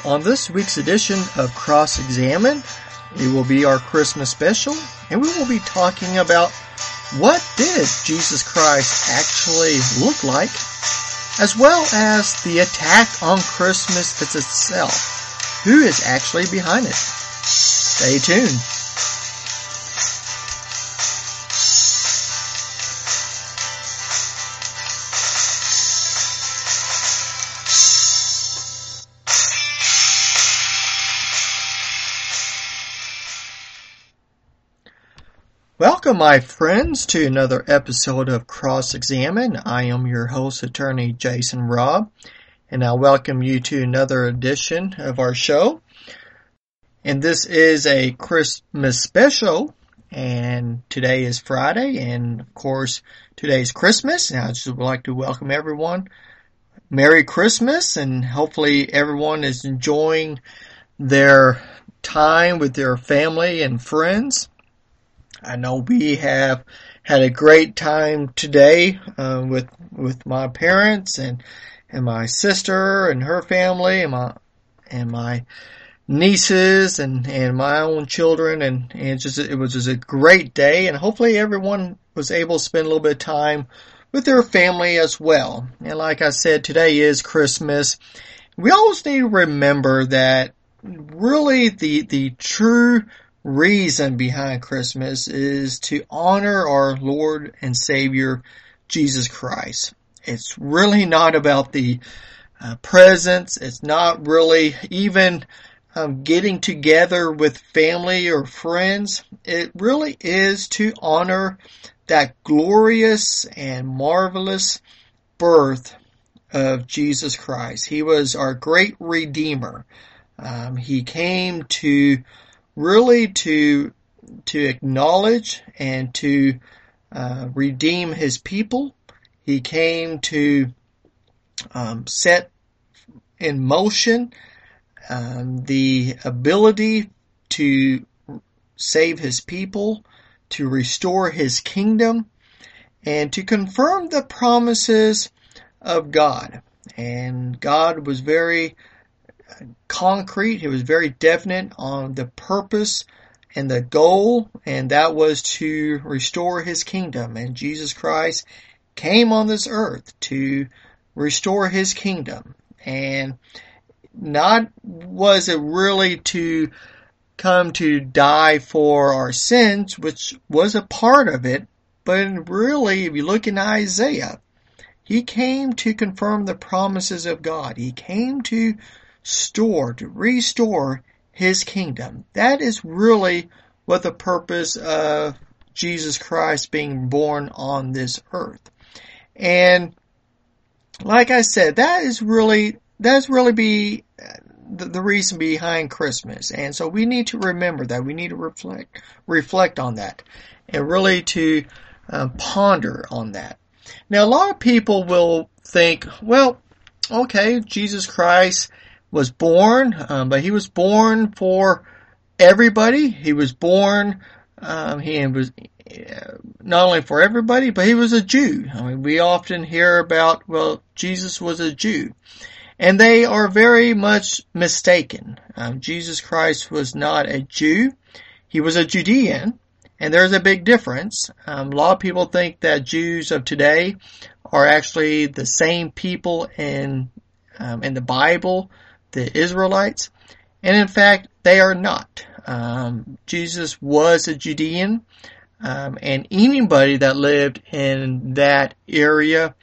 On this week's edition of Cross Examine, it will be our Christmas special, and we will be talking about what did Jesus Christ actually look like, as well as the attack on Christmas itself. Who is actually behind it? Stay tuned. Welcome, my friends, to another episode of Cross Examine. I am your host, Attorney Jason Robb, and I welcome you to another edition of our show. And this is a Christmas special, and today is Friday, and of course, today's Christmas. And I just would like to welcome everyone. Merry Christmas, and hopefully everyone is enjoying their time with their family and friends. I know we have had a great time today with my parents and my sister and her family and my nieces and my own children, and it was just a great day, and hopefully everyone was able to spend a little bit of time with their family as well. And like I said, today is Christmas. We always need to remember that really the true reason behind Christmas is to honor our Lord and Savior, Jesus Christ. It's really not about the presents. It's not really even getting together with family or friends. It really is to honor that glorious and marvelous birth of Jesus Christ. He was our great Redeemer. He came to really to acknowledge and to redeem his people. He came to set in motion the ability to save his people, to restore his kingdom, and to confirm the promises of God. And God was very concrete. He was very definite on the purpose and the goal, and that was to restore his kingdom. And Jesus Christ came on this earth to restore his kingdom. And not was it really to come to die for our sins, which was a part of it, but really, if you look in Isaiah, he came to confirm the promises of God. He came to restore his kingdom. That is really what the purpose of Jesus Christ being born on this earth. And like I said, that's really the reason behind Christmas. And so we need to remember that. We need to reflect on that, and really to ponder on that. Now, a lot of people will think, well, okay, Jesus Christ was born, but he was born for everybody. He was born, he was not only for everybody, but he was a Jew. I mean, we often hear about, well, Jesus was a Jew. And they are very much mistaken. Jesus Christ was not a Jew. He was a Judean, and there's a big difference. A lot of people think that Jews of today are actually the same people in the Bible, the Israelites, and in fact, they are not. Jesus was a Judean, and anybody that lived in that area,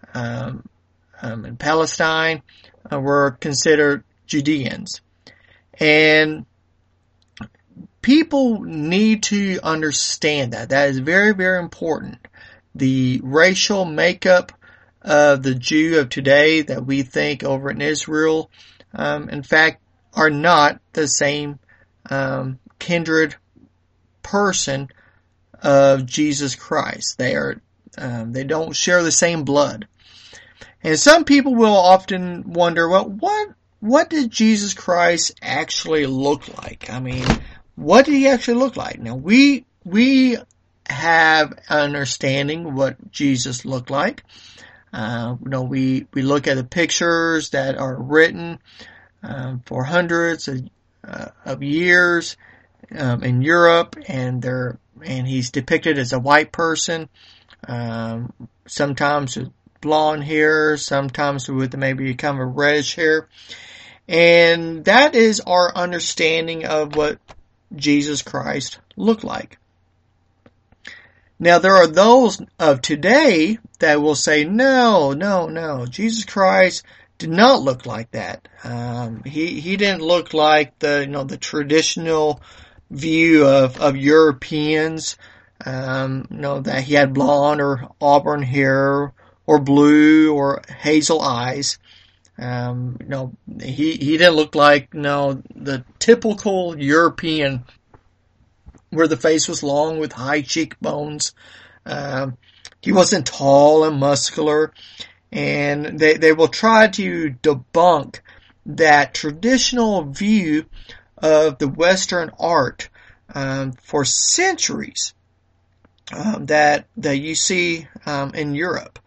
in Palestine, were considered Judeans. And people need to understand that. That is very, very important. The racial makeup of the Jew of today that we think over in Israel, in fact, are not the same kindred person of Jesus Christ. They don't share the same blood. And some people will often wonder, well, what did Jesus Christ actually look like? I mean, what did he actually look like? Now, we have an understanding what Jesus looked like. We look at the pictures that are written for hundreds of years in Europe, and he's depicted as a white person, sometimes with blonde hair, sometimes with maybe kind of reddish hair. And that is our understanding of what Jesus Christ looked like. Now, there are those of today that will say, no, Jesus Christ did not look like that. He didn't look like the traditional view of Europeans, that he had blonde or auburn hair or blue or hazel eyes. He didn't look like, the typical European where the face was long with high cheekbones. He wasn't tall and muscular, and they will try to debunk that traditional view of the Western art for centuries that you see in Europe.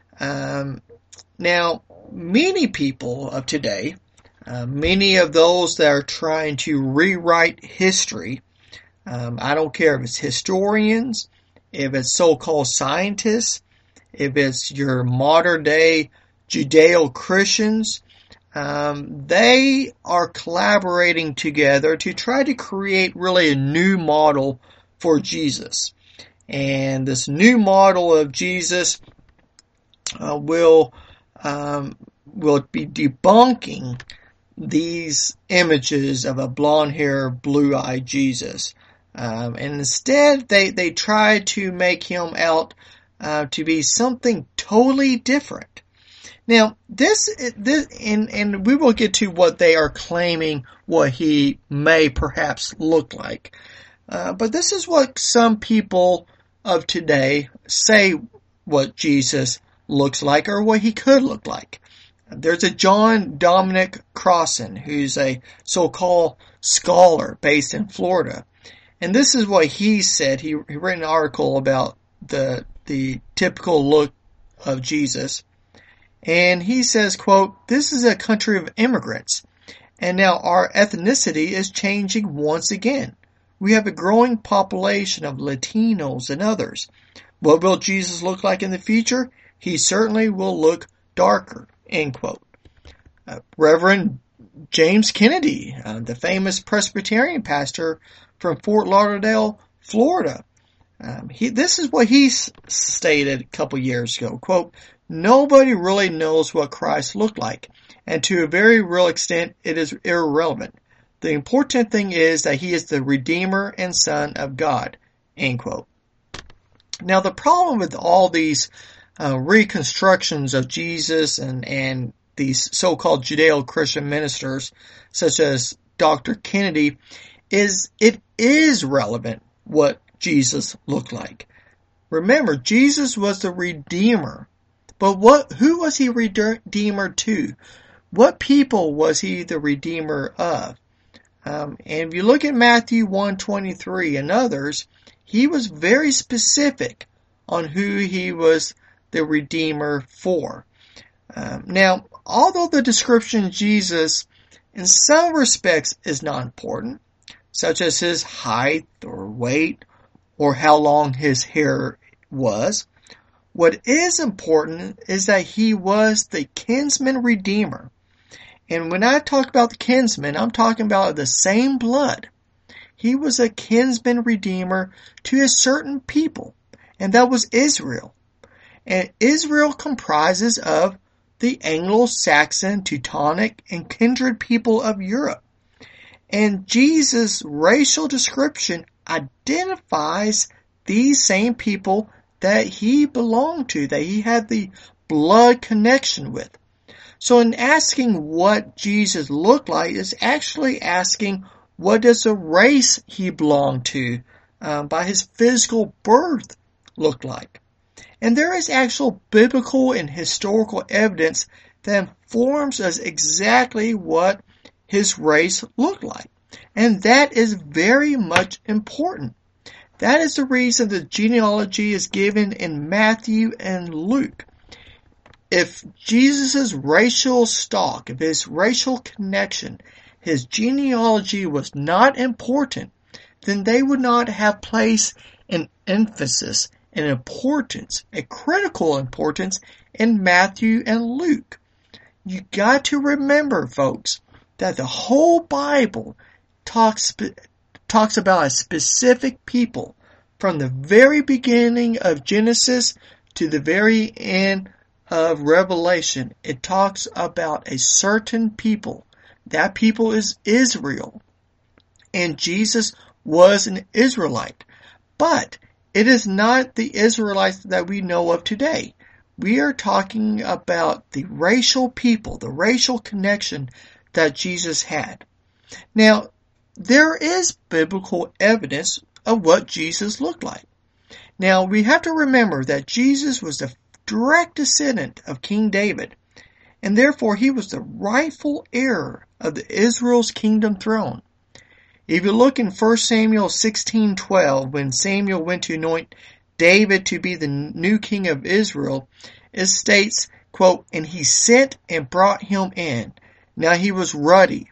Now, many people of today, many of those that are trying to rewrite history, I don't care if it's historians, if it's so-called scientists, if it's your modern day Judeo-Christians, they are collaborating together to try to create really a new model for Jesus. And this new model of Jesus will be debunking these images of a blonde-haired, blue-eyed Jesus. And instead, they try to make him out to be something totally different. Now, this, and we will get to what they are claiming what he may perhaps look like. But this is what some people of today say what Jesus looks like, or what he could look like. There's a John Dominic Crossan, who's a so-called scholar based in Florida. And this is what he said. He wrote an article about the typical look of Jesus. And he says, quote, "This is a country of immigrants, and now our ethnicity is changing once again. We have a growing population of Latinos and others. What will Jesus look like in the future? He certainly will look darker," end quote. Reverend James Kennedy, the famous Presbyterian pastor from Fort Lauderdale, Florida, this is what he stated a couple years ago, quote, "Nobody really knows what Christ looked like, and to a very real extent it is irrelevant. The important thing is that he is the Redeemer and Son of God," end quote. Now, the problem with all these reconstructions of Jesus and these so-called Judeo-Christian ministers, such as Dr. Kennedy, is it is relevant what Jesus looked like. Remember, Jesus was the Redeemer. But who was he Redeemer to? What people was he the Redeemer of? And if you look at Matthew 1:23 and others, he was very specific on who he was the Redeemer for. Now, although the description of Jesus in some respects is not important, such as his height or weight or how long his hair was, what is important is that he was the kinsman redeemer. And when I talk about the kinsman, I'm talking about the same blood. He was a kinsman redeemer to a certain people, and that was Israel. And Israel comprises of the Anglo-Saxon, Teutonic, and kindred people of Europe. And Jesus' racial description identifies these same people that he belonged to, that he had the blood connection with. So in asking what Jesus looked like is actually asking what does the race he belonged to by his physical birth look like. And there is actual biblical and historical evidence that informs us exactly what his race looked like. And that is very much important. That is the reason the genealogy is given in Matthew and Luke. if Jesus' racial stock, if his racial connection, his genealogy was not important, then they would not have placed an emphasis, an importance, a critical importance in Matthew and Luke. You got to remember, folks, that the whole Bible talks about a specific people from the very beginning of Genesis to the very end of Revelation. It talks about a certain people. That people is Israel. And Jesus was an Israelite. But it is not the Israelites that we know of today. We are talking about the racial people, the racial connection that Jesus had. Now, there is biblical evidence of what Jesus looked like. Now, we have to remember that Jesus was the direct descendant of King David, and therefore he was the rightful heir of the Israel's kingdom throne. If you look in 1 Samuel 16:12, when Samuel went to anoint David to be the new king of Israel, it states, quote, "And he sent and brought him in. Now he was ruddy."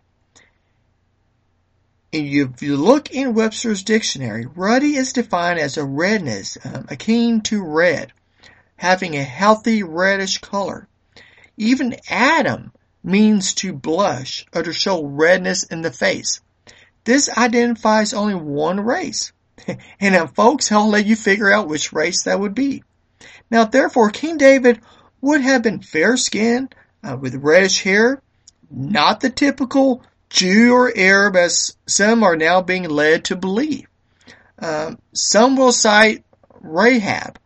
And if you look in Webster's dictionary, ruddy is defined as a redness, akin to red, having a healthy reddish color. Even Adam means to blush or to show redness in the face. This identifies only one race. And folks, I'll let you figure out which race that would be. Now, therefore, King David would have been fair-skinned, with reddish hair, not the typical Jew or Arab as some are now being led to believe. Some will cite Rahab,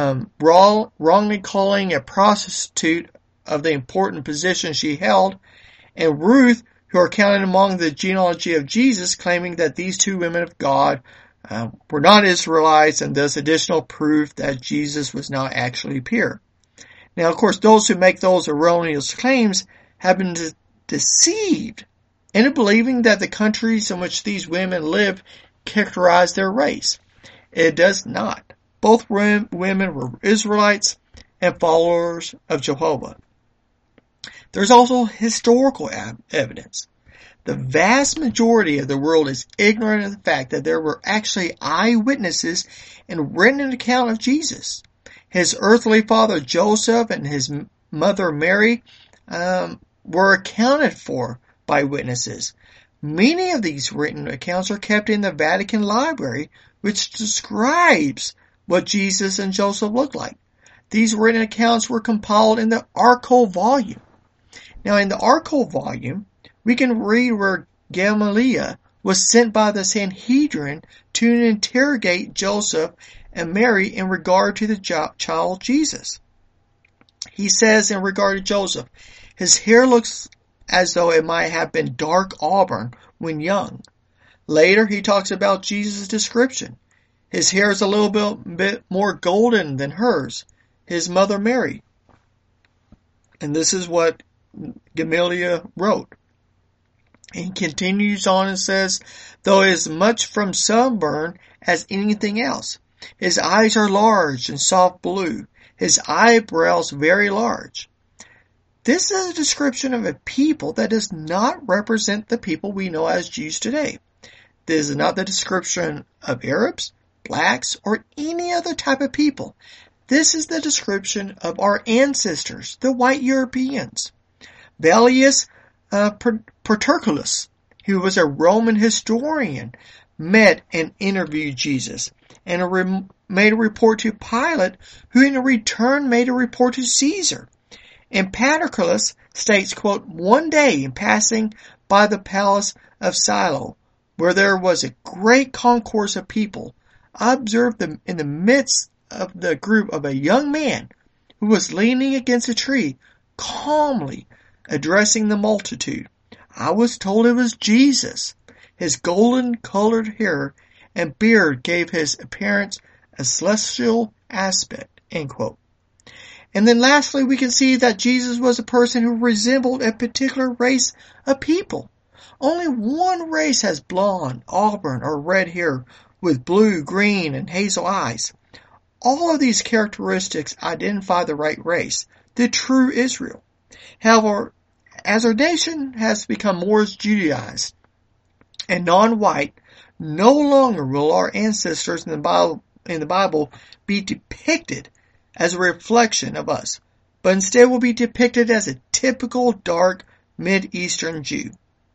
wrongly calling a prostitute of the important position she held, and Ruth, who are counted among the genealogy of Jesus, claiming that these two women of God were not Israelites, and thus additional proof that Jesus was not actually pure. Now, of course, those who make those erroneous claims have been deceived into believing that the countries in which these women lived characterize their race. It does not. Both women were Israelites and followers of Jehovah. There's also historical evidence. The vast majority of the world is ignorant of the fact that there were actually eyewitnesses and written an account of Jesus. His earthly father Joseph and his mother Mary were accounted for by witnesses. Many of these written accounts are kept in the Vatican Library, which describes what Jesus and Joseph looked like. These written accounts were compiled in the Archal volume. Now, in the Archal volume, we can read where Gamaliel was sent by the Sanhedrin to interrogate Joseph and Mary in regard to the child Jesus. He says in regard to Joseph, his hair looks as though it might have been dark auburn when young. Later, he talks about Jesus' description. His hair is a little bit more golden than hers, his mother Mary. And this is what Gamaliel wrote. And he continues on and says, though it is much from sunburn as anything else. His eyes are large and soft blue, his eyebrows very large. This is a description of a people that does not represent the people we know as Jews today. This is not the description of Arabs, blacks, or any other type of people. This is the description of our ancestors, the white Europeans. Velleius Paterculus, who was a Roman historian, met and interviewed Jesus and made a report to Pilate, who in return made a report to Caesar. And Paterculus states, quote, one day in passing by the palace of Silo, where there was a great concourse of people, I observed them in the midst of the group of a young man who was leaning against a tree, calmly addressing the multitude. I was told it was Jesus. His golden-colored hair and beard gave his appearance a celestial aspect, end quote. And then lastly, we can see that Jesus was a person who resembled a particular race of people. Only one race has blonde, auburn, or red hair with blue, green, and hazel eyes. All of these characteristics identify the right race, the true Israel. However, as our nation has become more Judaized and non-white, no longer will our ancestors in the Bible be depicted as a reflection of us, but instead will be depicted as a typical dark Mid-Eastern Jew.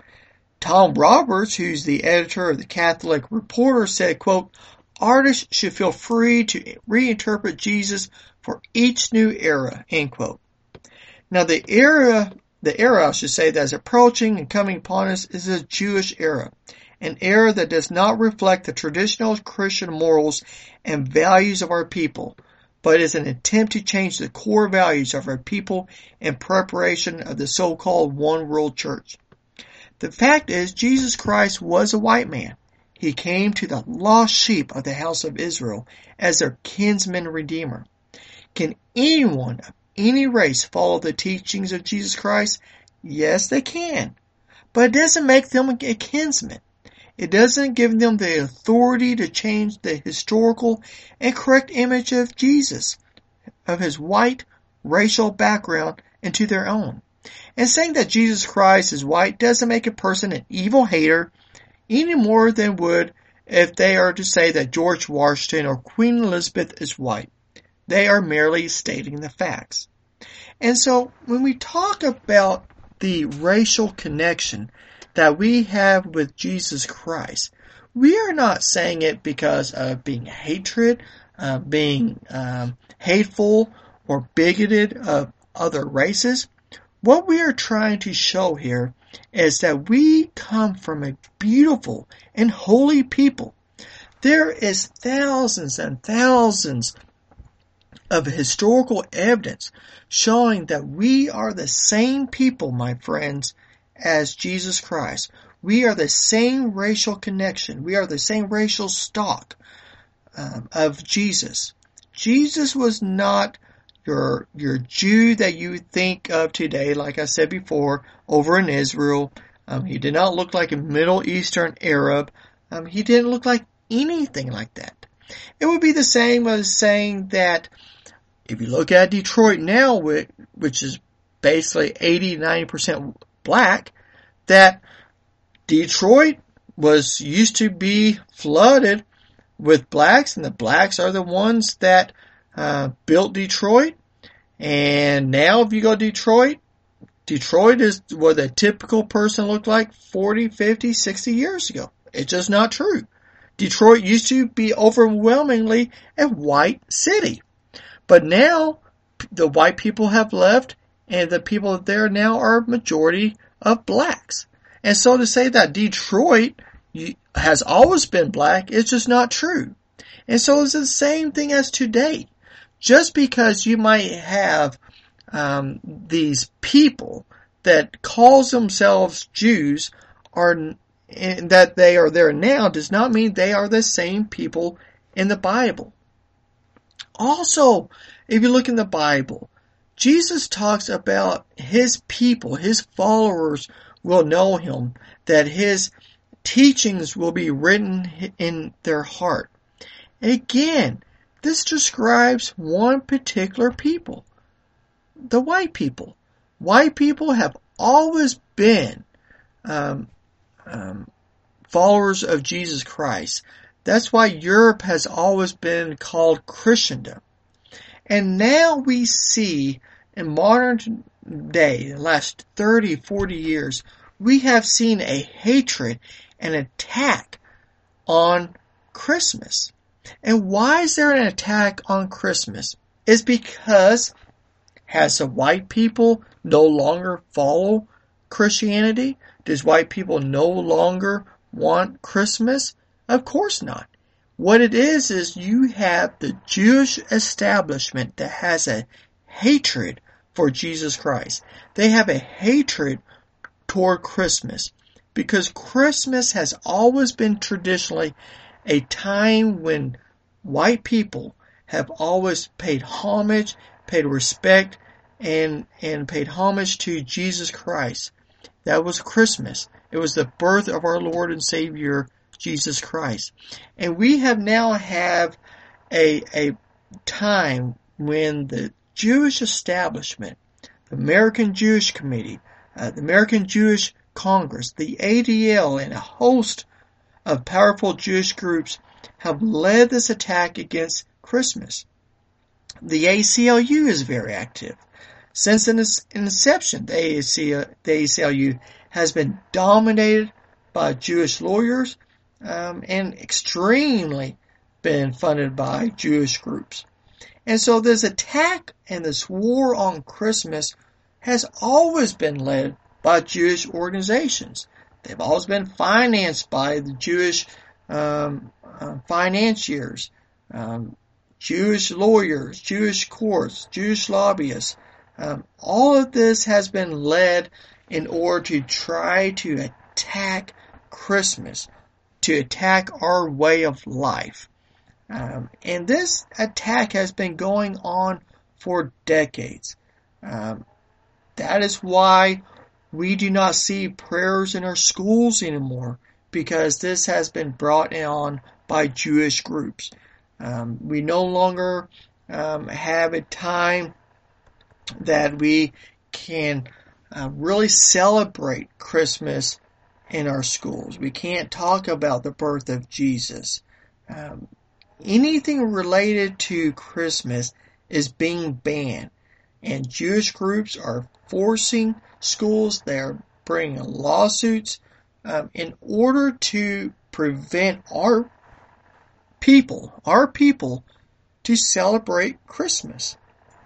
Tom Roberts, who's the editor of the Catholic Reporter, said, quote, "Artists should feel free to reinterpret Jesus for each new era," end quote. Now the era I should say, that is approaching and coming upon us is a Jewish era, an era that does not reflect the traditional Christian morals and values of our people, but is an attempt to change the core values of our people in preparation of the so-called one world church. The fact is, Jesus Christ was a white man. He came to the lost sheep of the house of Israel as their kinsman redeemer. Can anyone of any race follow the teachings of Jesus Christ? Yes, they can. But it doesn't make them a kinsman. It doesn't give them the authority to change the historical and correct image of Jesus, of his white racial background, into their own. And saying that Jesus Christ is white doesn't make a person an evil hater any more than would if they are to say that George Washington or Queen Elizabeth is white. They are merely stating the facts. And so when we talk about the racial connection that we have with Jesus Christ, we are not saying it because of being hatred, being hateful or bigoted of other races. What we are trying to show here is that we come from a beautiful and holy people. There is thousands and thousands of historical evidence showing that we are the same people, my friends, as Jesus Christ. We are the same racial connection. We are the same racial stock of Jesus. Jesus was not your Jew that you think of today, like I said before, over in Israel. He did not look like a Middle Eastern Arab. He didn't look like anything like that. It would be the same as saying that if you look at Detroit now, which is basically 80-90% black, that Detroit used to be flooded with blacks, and the blacks are the ones that built Detroit. And now if you go to Detroit is what a typical person looked like 40, 50, 60 years ago. It's just not true. Detroit used to be overwhelmingly a white city. But now the white people have left, and the people there now are a majority of blacks. And so to say that Detroit has always been black, it's just not true. And so it's the same thing as today. Just because you might have these people that calls themselves Jews and that they are there now does not mean they are the same people in the Bible. Also, if you look in the Bible, Jesus talks about his people, his followers will know him, that his teachings will be written in their heart. Again, this describes one particular people, the white people. White people have always been followers of Jesus Christ. That's why Europe has always been called Christendom. And now we see in modern day, the last 30, 40 years, we have seen a hatred and attack on Christmas. And why is there an attack on Christmas? It's because has the white people no longer follow Christianity? Does white people no longer want Christmas? Of course not. What it is you have the Jewish establishment that has a hatred for Jesus Christ. They have a hatred toward Christmas because Christmas has always been traditionally a time when white people have always paid homage, paid respect, and paid homage to Jesus Christ. That was Christmas. It was the birth of our Lord and Savior, Jesus Christ. And we have now have a time when the Jewish establishment, the American Jewish Committee, the American Jewish Congress, the ADL, and a host of powerful Jewish groups have led this attack against Christmas. The ACLU is very active. Since its inception, the ACLU has been dominated by Jewish lawyers and extremely been funded by Jewish groups. And so this attack and this war on Christmas has always been led by Jewish organizations. They've always been financed by the Jewish financiers, Jewish lawyers, Jewish courts, Jewish lobbyists. All of this has been led in order to try to attack Christmas, to attack our way of life. And this attack has been going on for decades. That is why we do not see prayers in our schools anymore, because this has been brought on by Jewish groups. We no longer have a time that we can really celebrate Christmas in our schools. We can't talk about the birth of Jesus. Anything related to Christmas is being banned, and Jewish groups are forcing schools, they're bringing lawsuits in order to prevent our people to celebrate Christmas.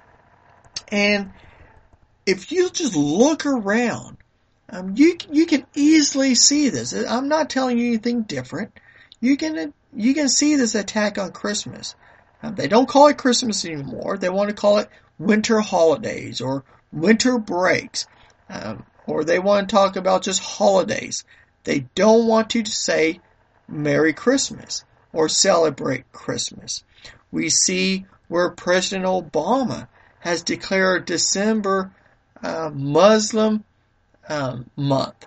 And if you just look around, you can easily see this. I'm not telling you anything different. You can see this attack on Christmas. They don't call it Christmas anymore. They want to call it winter holidays or winter breaks, or they want to talk about just holidays. They don't want to say Merry Christmas or celebrate Christmas. We see where President Obama has declared December Muslim month,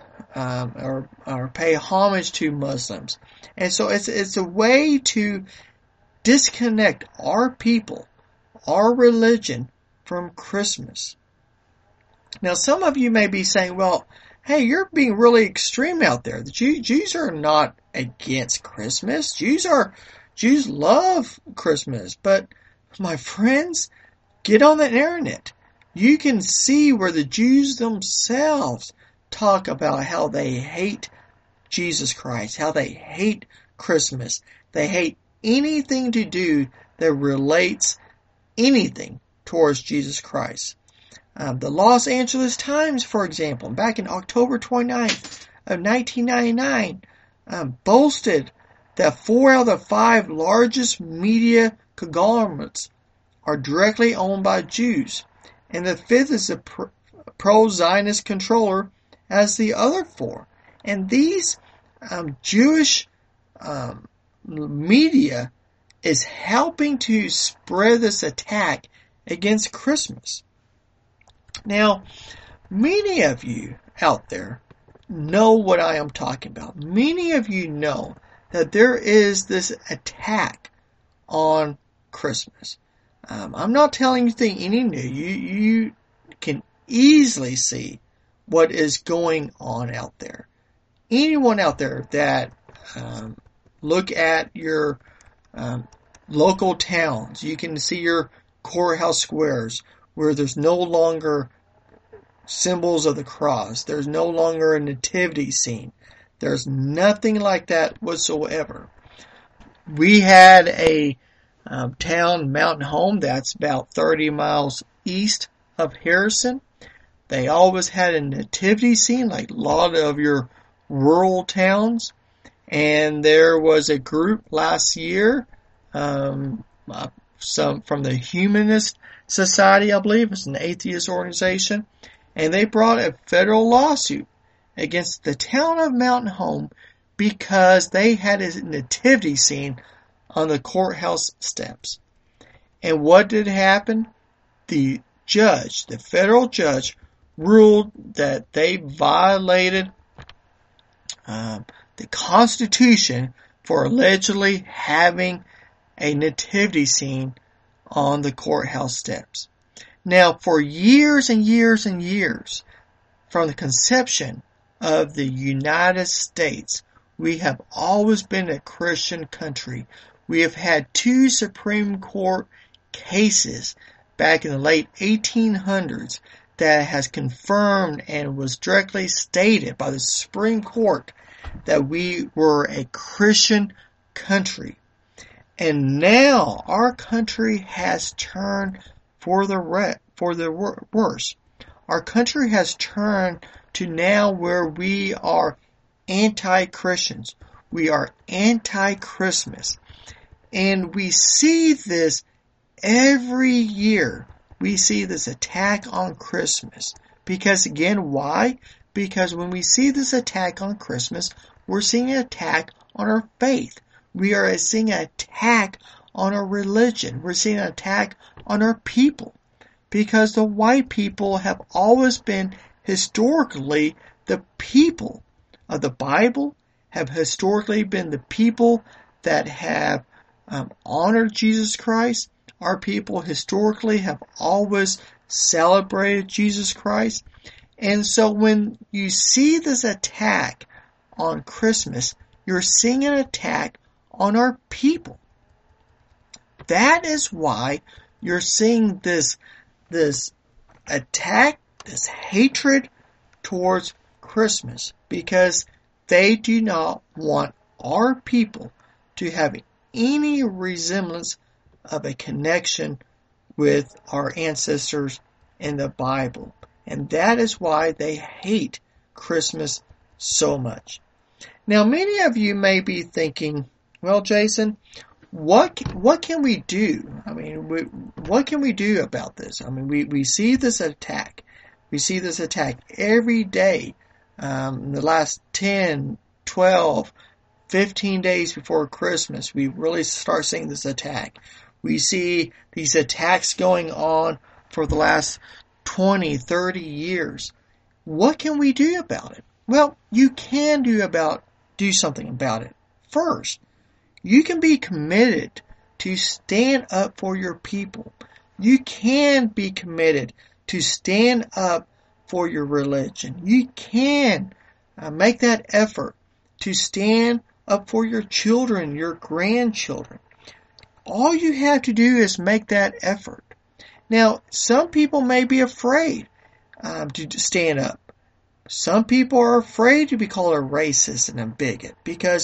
or pay homage to Muslims. And so it's a way to disconnect our people, our religion, from Christmas. Now, some of you may be saying, well, hey, you're being really extreme out there. The Jews are not against Christmas. Jews love Christmas. But my friends, get on the internet. You can see where the Jews themselves talk about how they hate Jesus Christ, how they hate Christmas. They hate anything to do that relates anything towards Jesus Christ. The Los Angeles Times, for example, back in October 29th of 1999, boasted that 4 out of the 5 largest media conglomerates are directly owned by Jews, and the 5th is a pro-Zionist controller as the other 4. And these Jewish media is helping to spread this attack against Christmas. Now, many of you out there know what I am talking about. Many of you know that there is this attack on Christmas. I'm not telling you anything new. You can easily see what is going on out there. Anyone out there that look at your local towns, you can see your courthouse squares where there's no longer symbols of the cross. There's no longer a nativity scene. There's nothing like that whatsoever. We had a town, Mountain Home, that's about 30 miles east of Harrison. They always had a nativity scene like a lot of your rural towns. And there was a group last year, some from the Humanist Society, I believe. It's an atheist organization. And they brought a federal lawsuit against the town of Mountain Home because they had a nativity scene on the courthouse steps. And what did happen? The judge, the federal judge, ruled that they violated the Constitution for allegedly having a nativity scene on the courthouse steps. Now, for years and years and years, from the conception of the United States, we have always been a Christian country. We have had 2 Supreme Court cases back in the late 1800s that has confirmed and was directly stated by the Supreme Court that we were a Christian country. And now our country has turned for the worse. Our country has turned to now where we are anti-Christians. We are anti-Christmas. And we see this every year. We see this attack on Christmas. Because again, why? Because when we see this attack on Christmas, we're seeing an attack on our faith. We are seeing an attack on our religion. We're seeing an attack on our people. Because the white people have always been historically the people of the Bible, have historically been the people that have honored Jesus Christ. Our people historically have always celebrated Jesus Christ. And so when you see this attack on Christmas, you're seeing an attack on our people. That is why you're seeing this attack, this hatred towards Christmas, because they do not want our people to have any resemblance of a connection with our ancestors in the Bible. And that is why they hate Christmas so much. Now, many of you may be thinking, well, Jason, what can we do? I mean, what can we do about this? I mean, we see this attack. We see this attack every day. In the last 10, 12, 15 days before Christmas, we really start seeing this attack. We see these attacks going on for the last 20, 30 years. What can we do about it? Well, you can do something about it. First, you can be committed to stand up for your people. You can be committed to stand up for your religion. You can make that effort to stand up for your children, your grandchildren. All you have to do is make that effort. Now, some people may be afraid to stand up. Some people are afraid to be called a racist and a bigot, because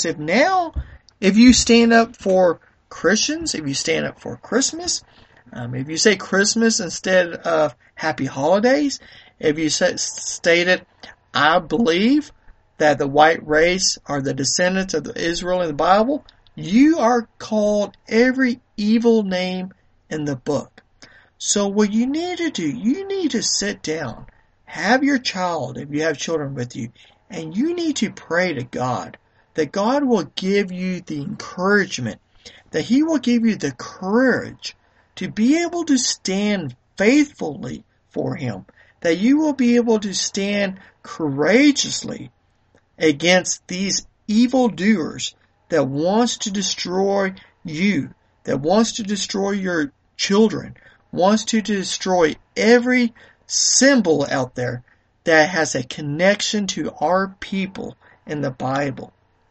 if you stand up for Christians, if you stand up for Christmas, if you say Christmas instead of Happy Holidays, if you stated, I believe that the white race are the descendants of Israel in the Bible, you are called every evil name in the book. So what you need to do, you need to sit down, have your child, if you have children with you, and you need to pray to God, that God will give you the encouragement, that He will give you the courage to be able to stand faithfully for Him, that you will be able to stand courageously against these evildoers that wants to destroy you, that wants to destroy your children, wants to destroy every symbol out there that has a connection to our people in the Bible.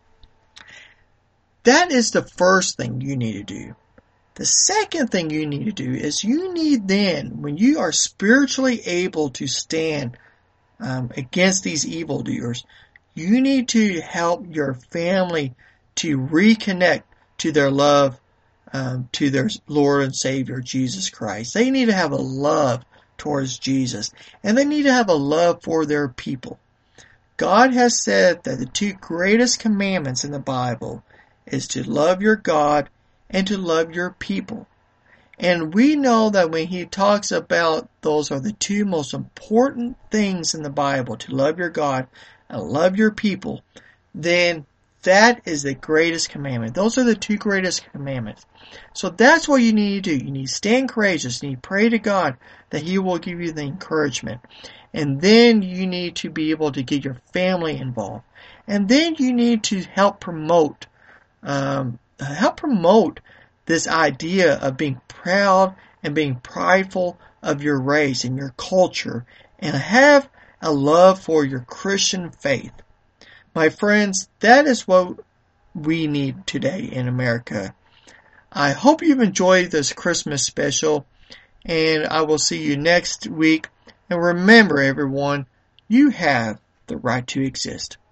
That is the first thing you need to do. The second thing you need to do is you need then, when you are spiritually able to stand against these evildoers, you need to help your family to reconnect to their love to their Lord and Savior, Jesus Christ. They need to have a love towards Jesus, and they need to have a love for their people. God has said that the 2 greatest commandments in the Bible is to love your God and to love your people. And we know that when He talks about those are the 2 most important things in the Bible, to love your God and love your people, then that is the greatest commandment. Those are the 2 greatest commandments. So that's what you need to do. You need to stand courageous. You need to pray to God that He will give you the encouragement. And then you need to be able to get your family involved. And then you need to help promote this idea of being proud and being prideful of your race and your culture and have a love for your Christian faith. My friends, that is what we need today in America. I hope you've enjoyed this Christmas special, and I will see you next week. And remember, everyone, you have the right to exist.